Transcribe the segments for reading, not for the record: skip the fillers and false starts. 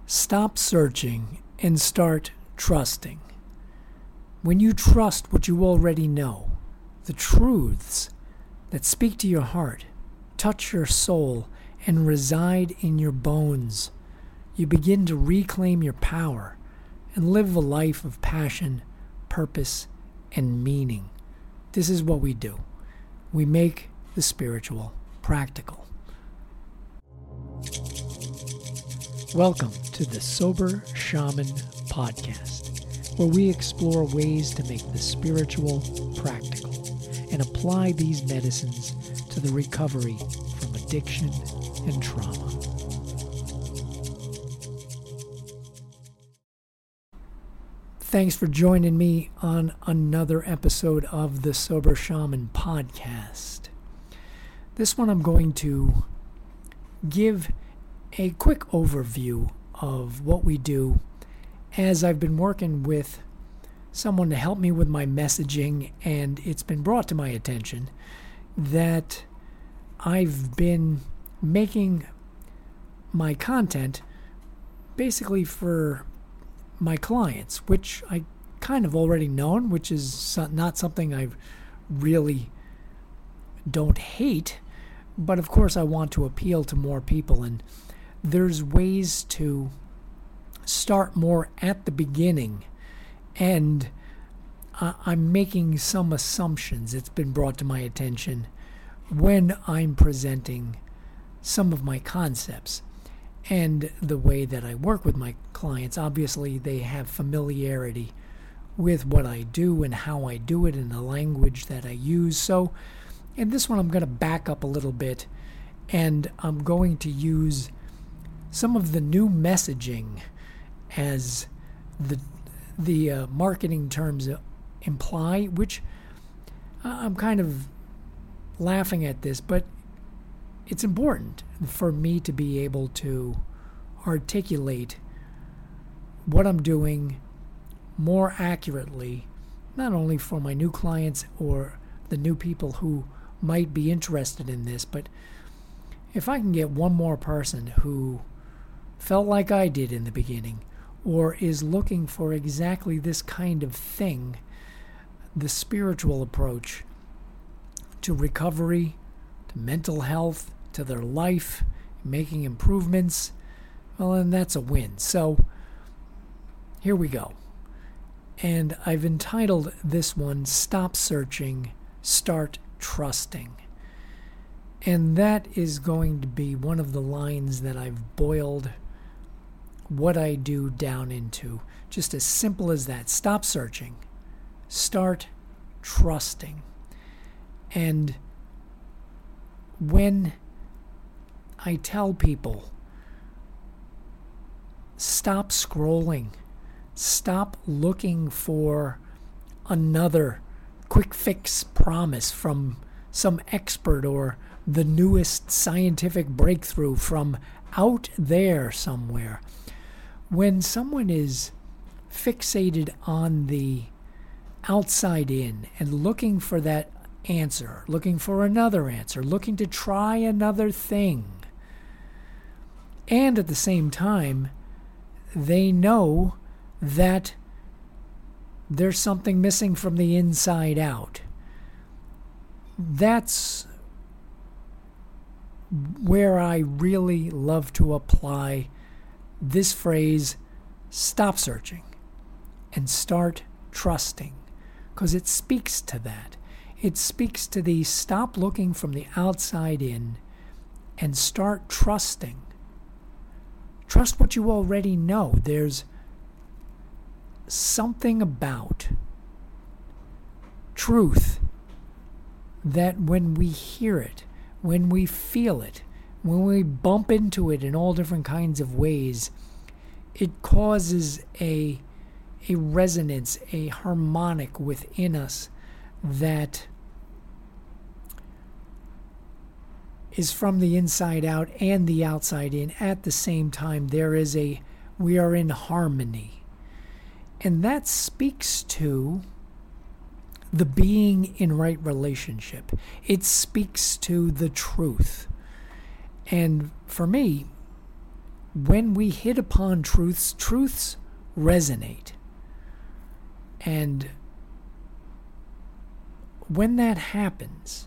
Stop searching and start trusting. When you trust what you already know, the truths that speak to your heart, touch your soul, and reside in your bones, you begin to reclaim your power and live a life of passion, purpose, and meaning. This is what we do. We make the spiritual practical. Welcome to the Sober Shaman Podcast, where we explore ways to make the spiritual practical and apply these medicines to the recovery from addiction and trauma. Thanks for joining me on another episode of the Sober Shaman Podcast. This one I'm going to give a quick overview of what we do, as I've been working with someone to help me with my messaging, and it's been brought to my attention that I've been making my content basically for my clients, which I kind of already known, which is not something I really don't hate, but of course I want to appeal to more people, and there's ways to start more at the beginning, and I'm making some assumptions. It's been brought to my attention when I'm presenting some of my concepts and the way that I work with my clients. Obviously, they have familiarity with what I do and how I do it and the language that I use. So in this one, I'm going to back up a little bit, and I'm going to use some of the new messaging, as the marketing terms imply, which I'm kind of laughing at this, but it's important for me to be able to articulate what I'm doing more accurately, not only for my new clients or the new people who might be interested in this, but if I can get one more person who felt like I did in the beginning, or is looking for exactly this kind of thing, the spiritual approach to recovery, to mental health, to their life, making improvements, well, then that's a win. So here we go. And I've entitled this one, Stop Searching, Start Trusting. And that is going to be one of the lines that I've boiled what I do down into. Just as simple as that. Stop searching. Start trusting. And when I tell people, stop scrolling, stop looking for another quick fix promise from some expert or the newest scientific breakthrough from out there somewhere. When someone is fixated on the outside in and looking for that answer, looking for another answer, looking to try another thing, and at the same time, they know that there's something missing from the inside out, that's where I really love to apply this phrase, stop searching and start trusting, because it speaks to that. It speaks to the stop looking from the outside in and start trusting. Trust what you already know. There's something about truth that when we hear it, when we feel it, when we bump into it in all different kinds of ways, it causes a resonance, a harmonic within us that is from the inside out and the outside in. At the same time, we are in harmony. And that speaks to the being in right relationship. It speaks to the truth. And for me, when we hit upon truths resonate. And when that happens,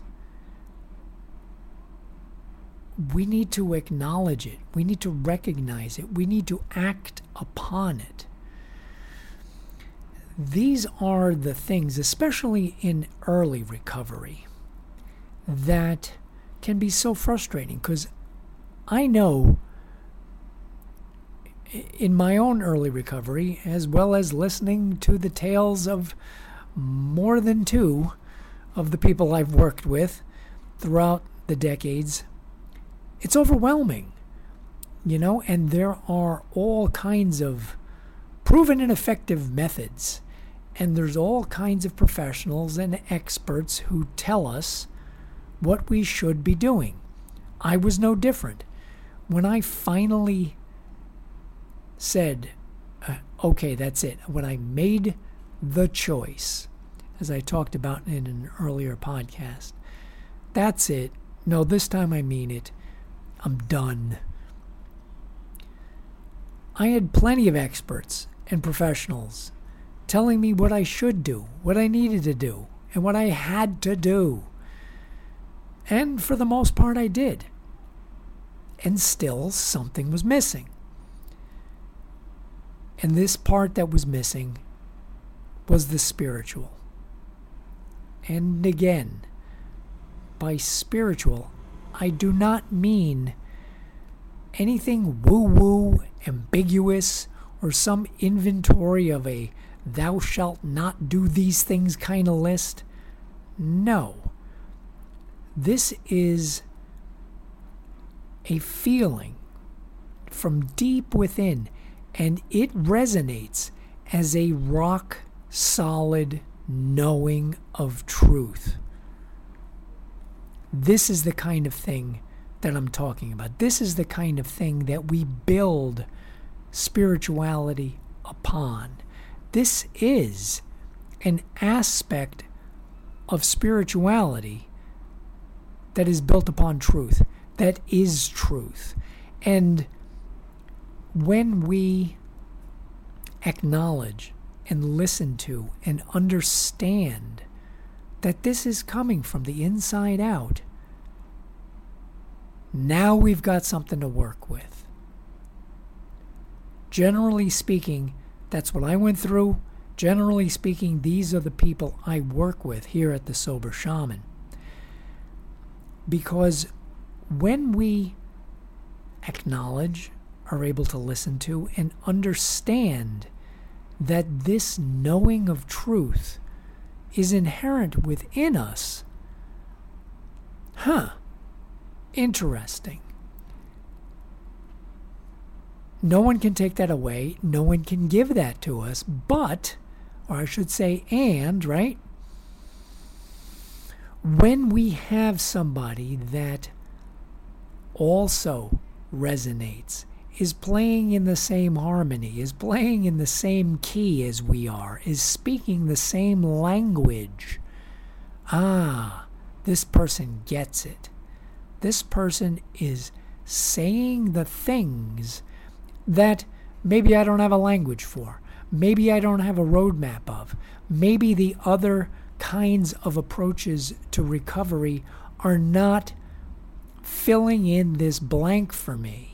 we need to acknowledge it. We need to recognize it. We need to act upon it. These are the things, especially in early recovery, that can be so frustrating, because I know in my own early recovery, as well as listening to the tales of more than two of the people I've worked with throughout the decades, it's overwhelming, and there are all kinds of proven and effective methods, and there's all kinds of professionals and experts who tell us what we should be doing. I was no different. When I finally said, okay, that's it, when I made the choice, as I talked about in an earlier podcast, that's it. No, this time I mean it. I'm done. I had plenty of experts and professionals telling me what I should do, what I needed to do, and what I had to do. And for the most part, I did. And still, something was missing. And this part that was missing was the spiritual. And again, by spiritual, I do not mean anything woo-woo, ambiguous, or some inventory of a thou shalt not do these things kind of list. No. This is a feeling from deep within, and it resonates as a rock-solid knowing of truth. This is the kind of thing that I'm talking about. This is the kind of thing that we build spirituality upon. This is an aspect of spirituality that is built upon truth, that is truth. And when we acknowledge and listen to and understand that this is coming from the inside out, now we've got something to work with. Generally speaking, that's what I went through. Generally speaking, these are the people I work with here at the Sober Shaman. Because when we acknowledge, are able to listen to, and understand that this knowing of truth is inherent within us, interesting. No one can take that away. No one can give that to us. But, or I should say, and, right? When we have somebody that also resonates, is playing in the same harmony, is playing in the same key as we are, is speaking the same language, this person gets it. This person is saying the things that maybe I don't have a language for. Maybe I don't have a roadmap of. Maybe the other kinds of approaches to recovery are not filling in this blank for me.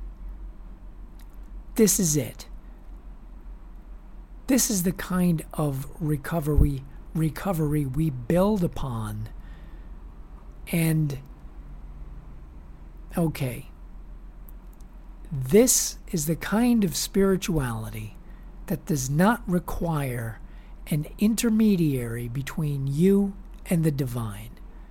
This is it. This is the kind of recovery we build upon. And, okay, this is the kind of spirituality that does not require an intermediary between you and the divine.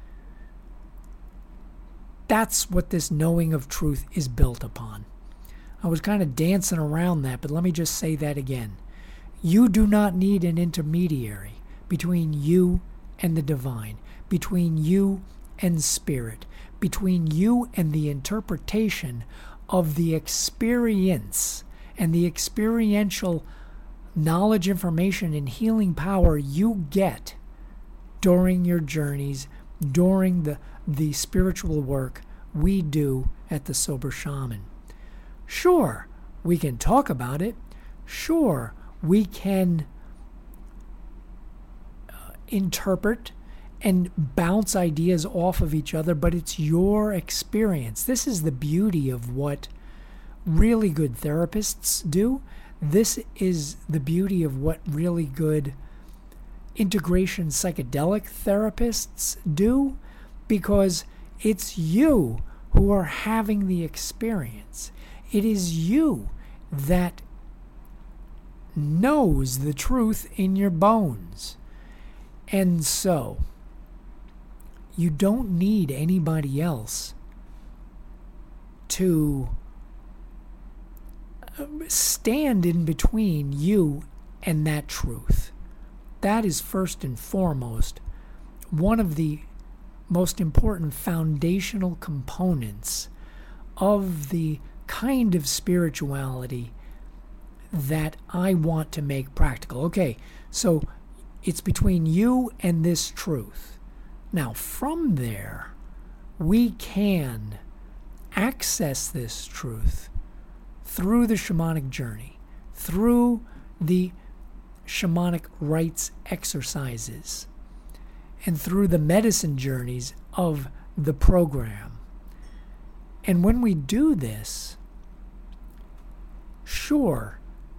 That's what this knowing of truth is built upon. I was kind of dancing around that, but let me just say that again. You do not need an intermediary between you and the divine, between you and spirit, between you and the interpretation of the experience and the experiential knowledge, information, and healing power you get during your journeys, during the spiritual work we do at the Sober Shaman. Sure, we can talk about it. Sure, we can interpret and bounce ideas off of each other, but it's your experience. This is the beauty of what really good therapists do. This is the beauty of what really good integration psychedelic therapists do, because it's you who are having the experience. It is you that knows the truth in your bones. And so, you don't need anybody else to stand in between you and that truth. That is first and foremost one of the most important foundational components of the kind of spirituality that I want to make practical. Okay, so it's between you and this truth. Now, from there, we can access this truth through the shamanic journey, through the shamanic rites exercises, and through the medicine journeys of the program. And when we do this, sure,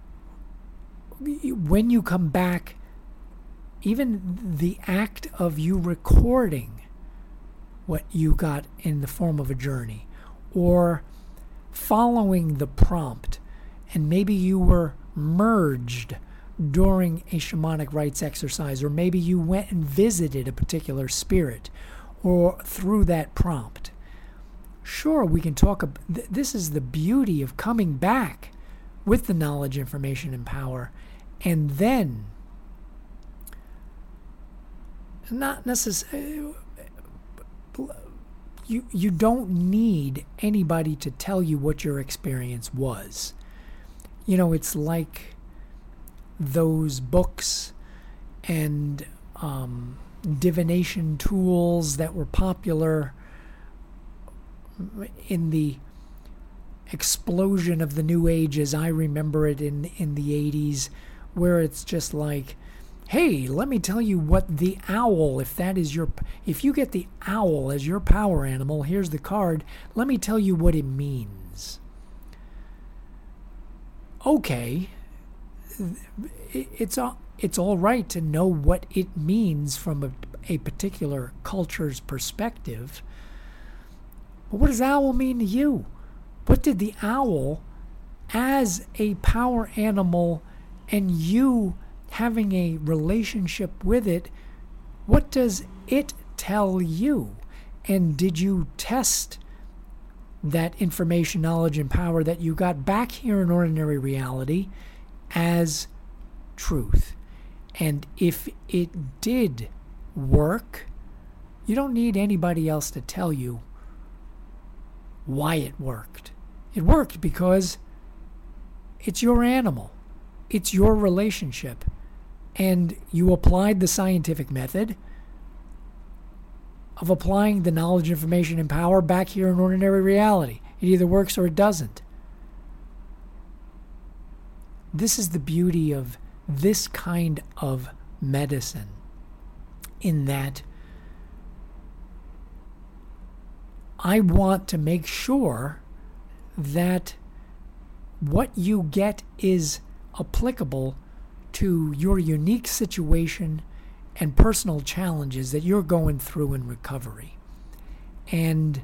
when you come back, even the act of you recording what you got in the form of a journey, or following the prompt, and maybe you were merged during a shamanic rites exercise, or maybe you went and visited a particular spirit, or through that prompt. Sure, we can talk about, this is the beauty of coming back with the knowledge, information, and power, and then not necessarily, you don't need anybody to tell you what your experience was. You know, it's like those books and divination tools that were popular in the explosion of the New Age, as I remember it in the 80s, where it's just like, hey, let me tell you what the owl, if you get the owl as your power animal, here's the card, let me tell you what it means. Okay, it's all right to know what it means from a particular culture's perspective, but what does owl mean to you? What did the owl, as a power animal, and you having a relationship with it, what does it tell you? And did you test that information, knowledge, and power that you got back here in ordinary reality as truth? And if it did work, you don't need anybody else to tell you why it worked. It worked because it's your animal. It's your relationship. And you applied the scientific method of applying the knowledge, information, and power back here in ordinary reality. It either works or it doesn't. This is the beauty of this kind of medicine, in that I want to make sure that what you get is applicable to your unique situation and personal challenges that you're going through in recovery. And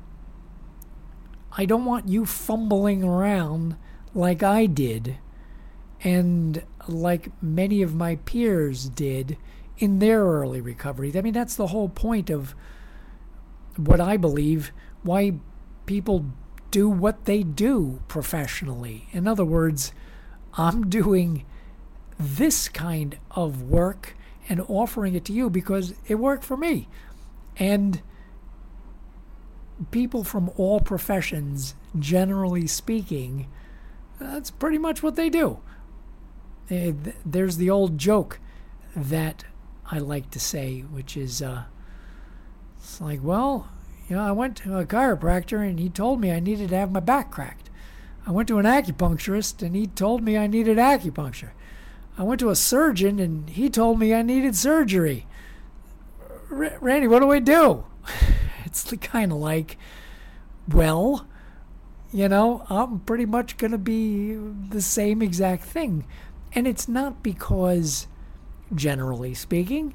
I don't want you fumbling around like I did, and like many of my peers did in their early recovery. I mean, that's the whole point of what I believe, why people do what they do professionally. In other words, I'm doing this kind of work and offering it to you because it worked for me. And people from all professions, generally speaking, that's pretty much what they do. There's the old joke that I like to say, which is, it's like, well, I went to a chiropractor and he told me I needed to have my back cracked. I went to an acupuncturist and he told me I needed acupuncture. I went to a surgeon and he told me I needed surgery. Randy, what do I do? It's kind of like, well, I'm pretty much going to be the same exact thing. And it's not because, generally speaking,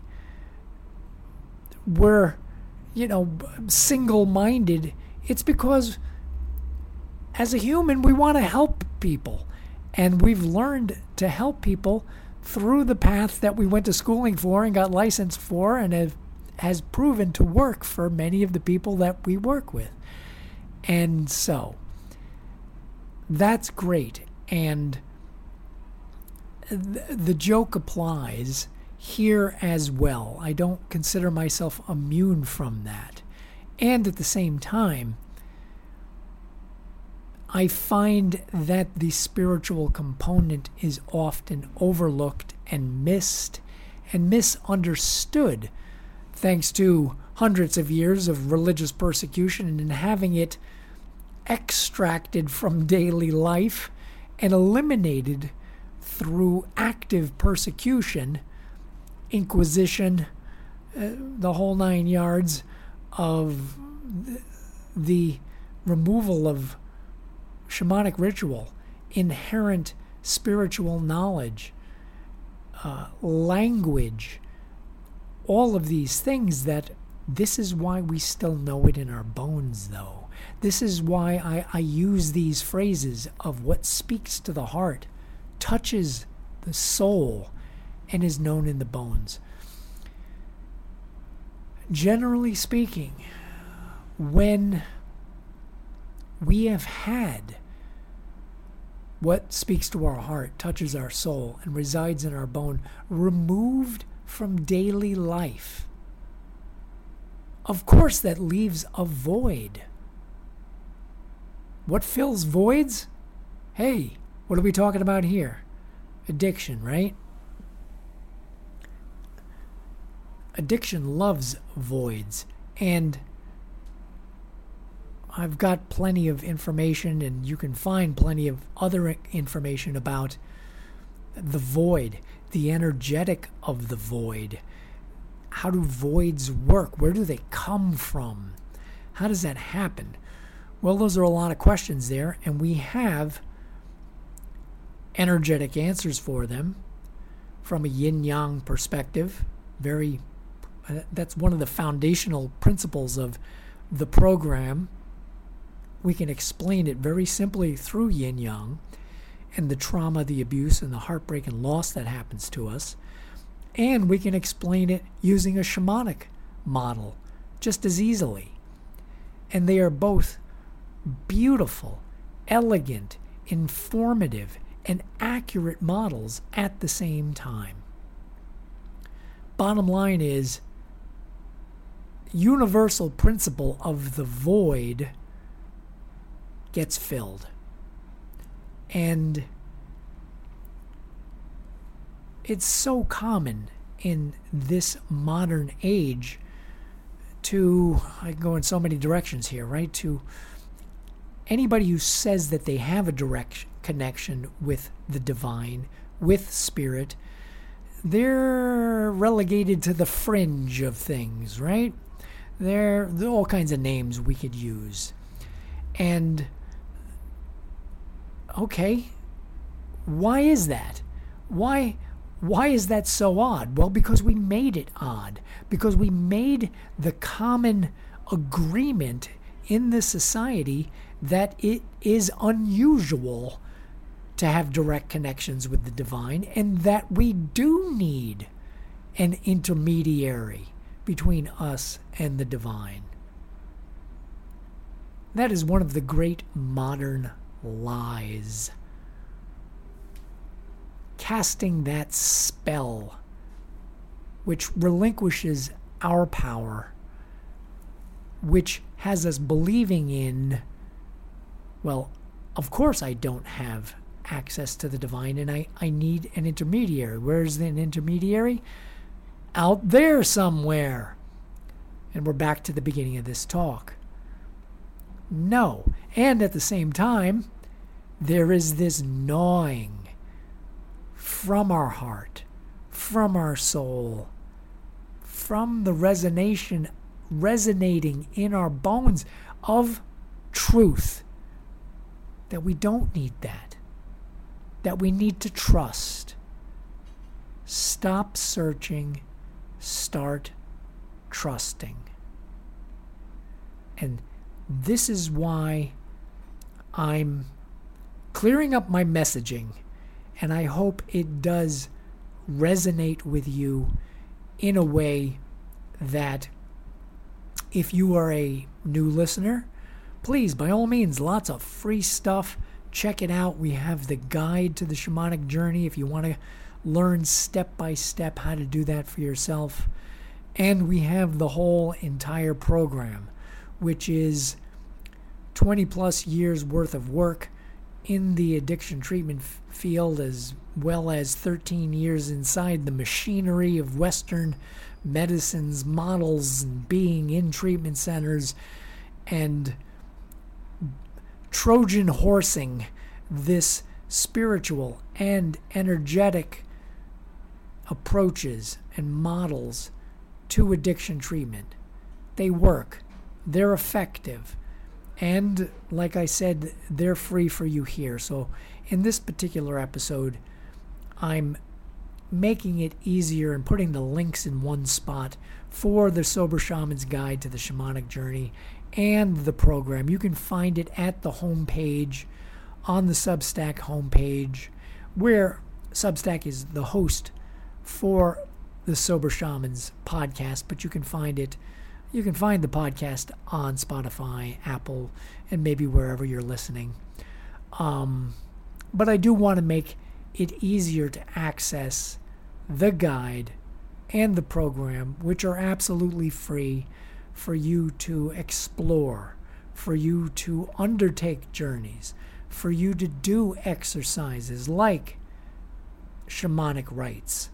we're, single-minded. It's because as a human, we want to help people. And we've learned to help people through the path that we went to schooling for and got licensed for, and has proven to work for many of the people that we work with. And so that's great. And the joke applies here as well. I don't consider myself immune from that. And at the same time, I find that the spiritual component is often overlooked and missed and misunderstood, thanks to hundreds of years of religious persecution and having it extracted from daily life and eliminated through active persecution, inquisition, the whole 9 yards of the removal of shamanic ritual, inherent spiritual knowledge, language, all of these things. That this is why we still know it in our bones, though. This is why I use these phrases of what speaks to the heart, touches the soul, and is known in the bones. Generally speaking, when we have had what speaks to our heart, touches our soul, and resides in our bone removed from daily life, of course that leaves a void. What fills voids? Hey, what are we talking about here? Addiction, right? Addiction loves voids, and I've got plenty of information, and you can find plenty of other information about the void, the energetic of the void. How do voids work? Where do they come from? How does that happen? Well, those are a lot of questions there, and we have energetic answers for them from a yin-yang perspective. That's one of the foundational principles of the program. We can explain it very simply through yin-yang and the trauma, the abuse, and the heartbreak and loss that happens to us. And we can explain it using a shamanic model just as easily. And they are both beautiful, elegant, informative, and accurate models at the same time. Bottom line is, universal principle of the void gets filled. And it's so common in this modern age to, I can go in so many directions here, right? To anybody who says that they have a direct connection with the divine, with spirit, they're relegated to the fringe of things, right? There are all kinds of names we could use. And okay, why is that? Why is that so odd? Well, because we made it odd. Because we made the common agreement in the society that it is unusual to have direct connections with the divine, and that we do need an intermediary between us and the divine. That is one of the great modern lies. Casting that spell which relinquishes our power, which has us believing in, well, of course I don't have access to the divine, and I need an intermediary. Where's an intermediary? Out there somewhere. And we're back to the beginning of this talk. No. And at the same time, there is this gnawing from our heart, from our soul, from the resonating in our bones of truth, that we don't need that we need to trust. Stop searching, start trusting. And this is why I'm clearing up my messaging, and I hope it does resonate with you in a way that, if you are a new listener, please, by all means, lots of free stuff. Check it out. We have the guide to the shamanic journey if you want to learn step by step how to do that for yourself. And we have the whole entire program, which is 20 plus years worth of work in the addiction treatment field, as well as 13 years inside the machinery of Western medicines, models, and being in treatment centers, and Trojan horsing this spiritual and energetic approaches and models to addiction treatment. They work, they're effective, and like I said, they're free for you here. So in this particular episode, I'm making it easier and putting the links in one spot for the Sober Shaman's Guide to the Shamanic Journey and the program. You can find it at the homepage, on the Substack homepage, where Substack is the host for the Sober Shamans podcast, but you can find the podcast on Spotify, Apple, and maybe wherever you're listening. But I do want to make it easier to access the guide and the program, which are absolutely free for you to explore, for you to undertake journeys, for you to do exercises like shamanic rites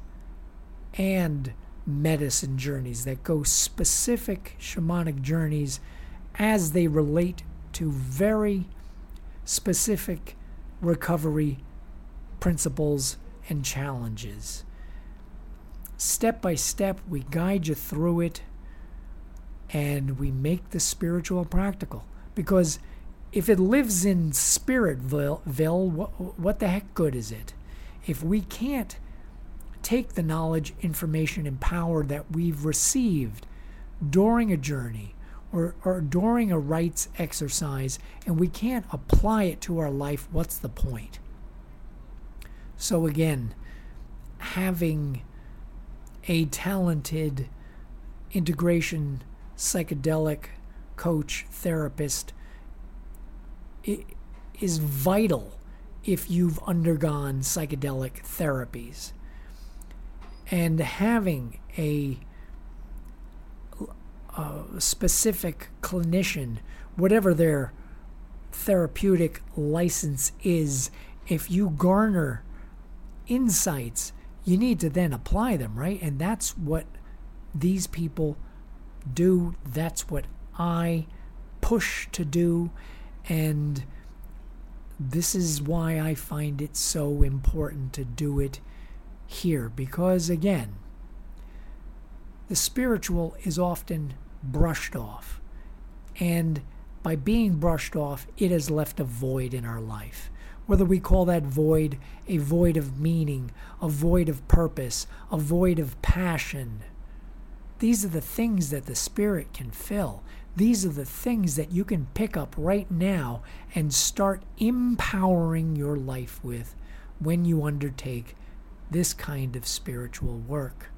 and medicine journeys that go specific shamanic journeys as they relate to very specific recovery principles and challenges. Step by step, we guide you through it, and we make the spiritual practical. Because if it lives in Spiritville, what the heck good is it? If we can't take the knowledge, information, and power that we've received during a journey or during a rites exercise, and we can't apply it to our life, what's the point? So again, having a talented integration psychedelic coach, therapist, is vital if you've undergone psychedelic therapies. And having a specific clinician, whatever their therapeutic license is, if you garner insights, you need to then apply them, right? And that's what these people do. That's what I push to do. And this is why I find it so important to do it here. Because again, the spiritual is often brushed off. And by being brushed off, it has left a void in our life. Whether we call that void a void of meaning, a void of purpose, a void of passion. These are the things that the Spirit can fill. These are the things that you can pick up right now and start empowering your life with when you undertake this kind of spiritual work.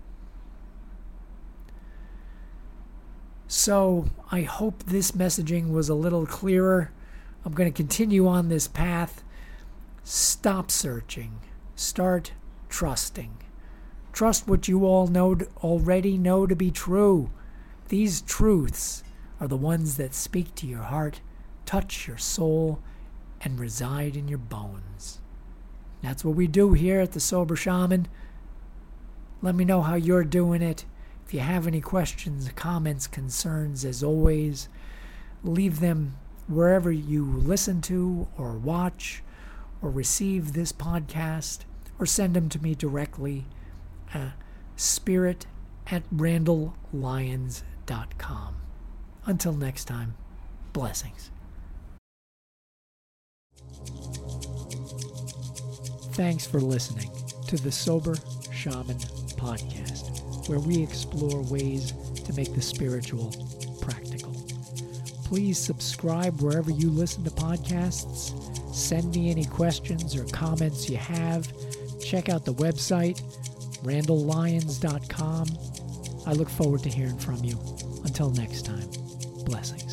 So I hope this messaging was a little clearer. I'm going to continue on this path. Stop searching. Start trusting. Trust what you all already know to be true. These truths are the ones that speak to your heart, touch your soul, and reside in your bones. That's what we do here at the Sober Shaman. Let me know how you're doing it. If you have any questions, comments, concerns, as always, leave them wherever you listen to or watch or receive this podcast, or send them to me directly, spirit@randalllyons.com. Until next time, blessings. Thanks for listening to the Sober Shaman Podcast, where we explore ways to make the spiritual practical. Please subscribe wherever you listen to podcasts. Send me any questions or comments you have. Check out the website, randalllyons.com. I look forward to hearing from you. Until next time, blessings.